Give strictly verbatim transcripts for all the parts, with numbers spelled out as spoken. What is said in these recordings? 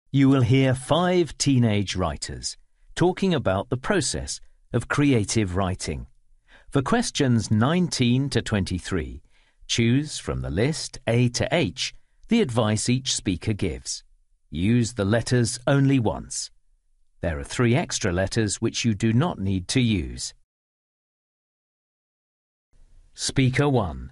You will hear five teenage writers talking about the process of creative writing. For questions nineteen to twenty-three, choose from the list A to H the advice each speaker gives. Use the letters only once. There are three extra letters which you do not need to use. Speaker one.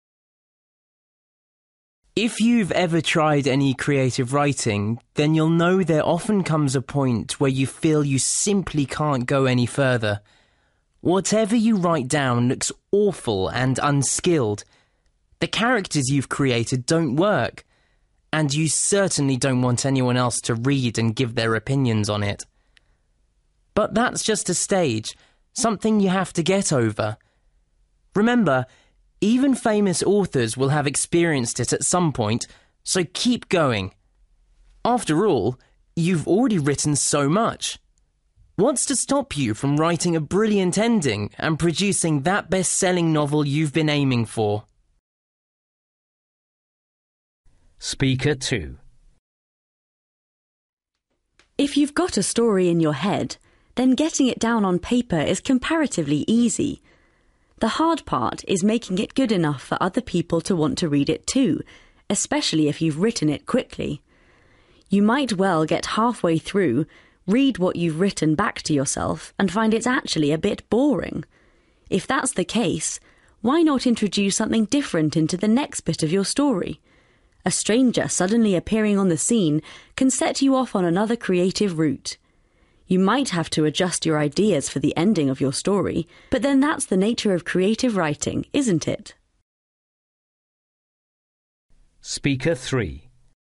If you've ever tried any creative writing, then you'll know there often comes a point where you feel you simply can't go any further. Whatever you write down looks awful and unskilled. The characters you've created don't work, and you certainly don't want anyone else to read and give their opinions on it. But that's just a stage, something you have to get over. Remember, even famous authors will have experienced it at some point, so keep going. After all, you've already written so much. What's to stop you from writing a brilliant ending and producing that best-selling novel you've been aiming for? Speaker two. If you've got a story in your head, then getting it down on paper is comparatively easy. The hard part is making it good enough for other people to want to read it too, especially if you've written it quickly. You might well get halfway through, read what you've written back to yourself and find it's actually a bit boring. If that's the case, why not introduce something different into the next bit of your story? A stranger suddenly appearing on the scene can set you off on another creative route. You might have to adjust your ideas for the ending of your story, but then that's the nature of creative writing, isn't it? Speaker three.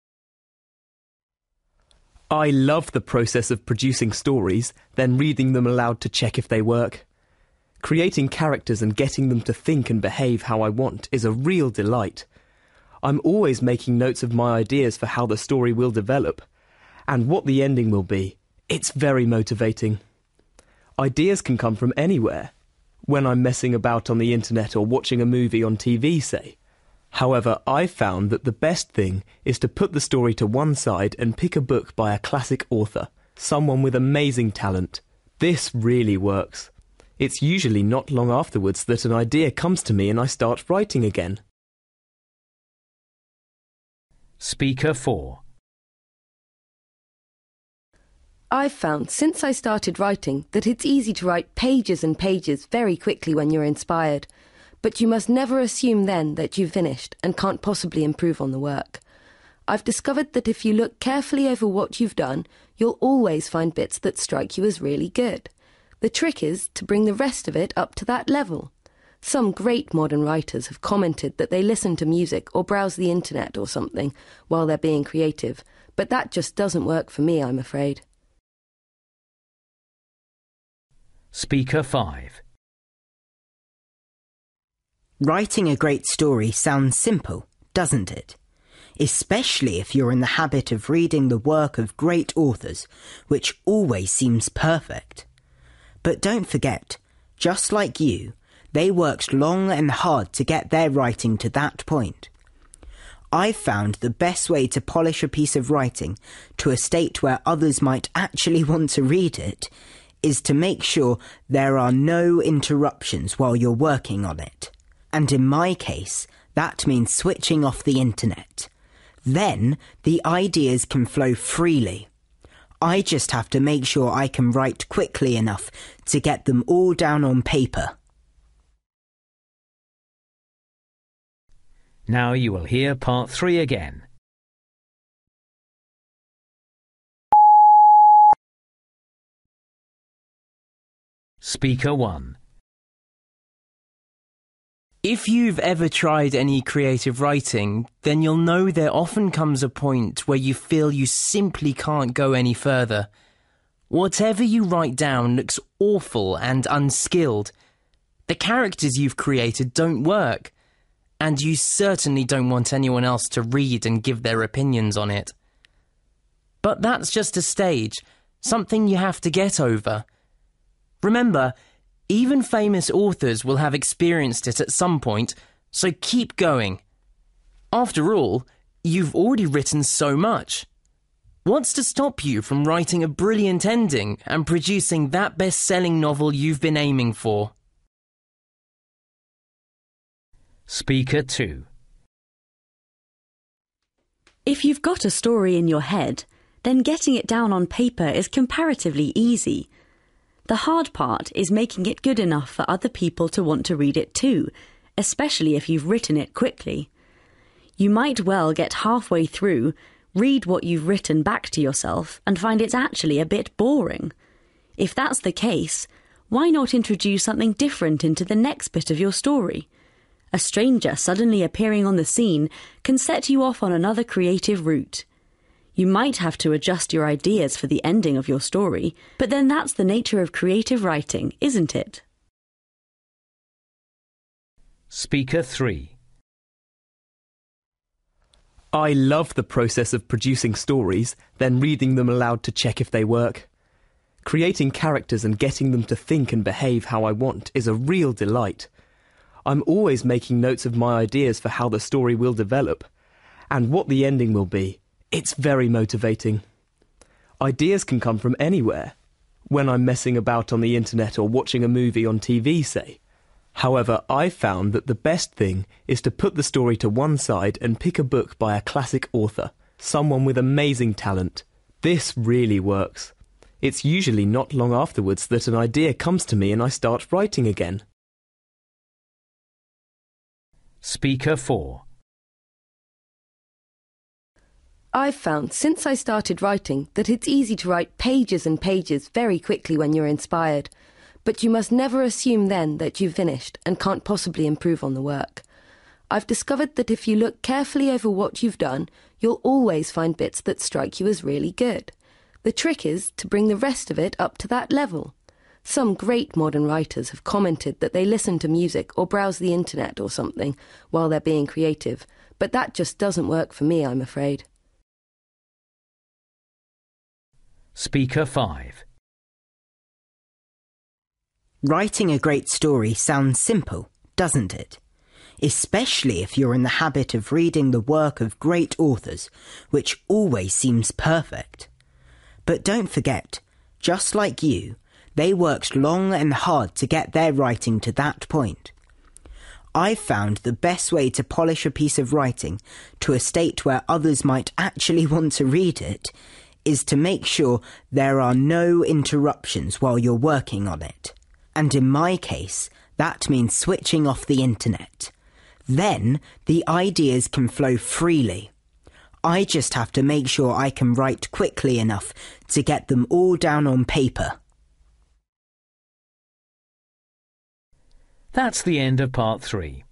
I love the process of producing stories, then reading them aloud to check if they work. Creating characters and getting them to think and behave how I want is a real delight. I'm always making notes of my ideas for how the story will develop, and what the ending will be. It's very motivating. Ideas can come from anywhere, when I'm messing about on the internet or watching a movie on T V, say. However, I've found that the best thing is to put the story to one side and pick a book by a classic author, someone with amazing talent. This really works. It's usually not long afterwards that an idea comes to me and I start writing again. Speaker four. I've found since I started writing that it's easy to write pages and pages very quickly when you're inspired, but you must never assume then that you've finished and can't possibly improve on the work. I've discovered that if you look carefully over what you've done, you'll always find bits that strike you as really good. The trick is to bring the rest of it up to that level. Some great modern writers have commented that they listen to music or browse the internet or something while they're being creative, but that just doesn't work for me, I'm afraid. Speaker five. Writing a great story sounds simple, doesn't it? Especially if you're in the habit of reading the work of great authors, which always seems perfect. But don't forget, just like you, they worked long and hard to get their writing to that point. I've found the best way to polish a piece of writing to a state where others might actually want to read it is to make sure there are no interruptions while you're working on it. And in my case, that means switching off the internet. Then the ideas can flow freely. I just have to make sure I can write quickly enough to get them all down on paper. Now you will hear part three again. Speaker one. If you've ever tried any creative writing, then you'll know there often comes a point where you feel you simply can't go any further. Whatever you write down looks awful and unskilled. The characters you've created don't work, and you certainly don't want anyone else to read and give their opinions on it. But that's just a stage, something you have to get over. Remember, even famous authors will have experienced it at some point, so keep going. After all, you've already written so much. What's to stop you from writing a brilliant ending and producing that best-selling novel you've been aiming for? Speaker two. If you've got a story in your head, then getting it down on paper is comparatively easy. The hard part is making it good enough for other people to want to read it too, especially if you've written it quickly. You might well get halfway through, read what you've written back to yourself, and find it's actually a bit boring. If that's the case, why not introduce something different into the next bit of your story? A stranger suddenly appearing on the scene can set you off on another creative route. You might have to adjust your ideas for the ending of your story, but then that's the nature of creative writing, isn't it? Speaker three. I love the process of producing stories, then reading them aloud to check if they work. Creating characters and getting them to think and behave how I want is a real delight. I'm always making notes of my ideas for how the story will develop, and what the ending will be. It's very motivating. Ideas can come from anywhere, when I'm messing about on the internet or watching a movie on T V, say. However, I've found that the best thing is to put the story to one side and pick a book by a classic author, someone with amazing talent. This really works. It's usually not long afterwards that an idea comes to me and I start writing again. Speaker four. I've found since I started writing that it's easy to write pages and pages very quickly when you're inspired, but you must never assume then that you've finished and can't possibly improve on the work. I've discovered that if you look carefully over what you've done, you'll always find bits that strike you as really good. The trick is to bring the rest of it up to that level. Some great modern writers have commented that they listen to music or browse the internet or something while they're being creative, but that just doesn't work for me, I'm afraid. Speaker five. Writing a great story sounds simple, doesn't it? Especially if you're in the habit of reading the work of great authors, which always seems perfect. But don't forget, just like you, they worked long and hard to get their writing to that point. I've found the best way to polish a piece of writing to a state where others might actually want to read it is to make sure there are no interruptions while you're working on it. And in my case, that means switching off the internet. Then the ideas can flow freely. I just have to make sure I can write quickly enough to get them all down on paper. That's the end of part three.